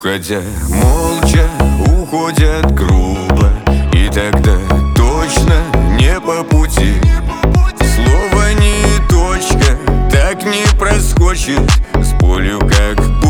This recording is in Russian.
Хотя молча уходят грубо, и тогда точно не по пути. Слово не точка, так не проскочит, с болью как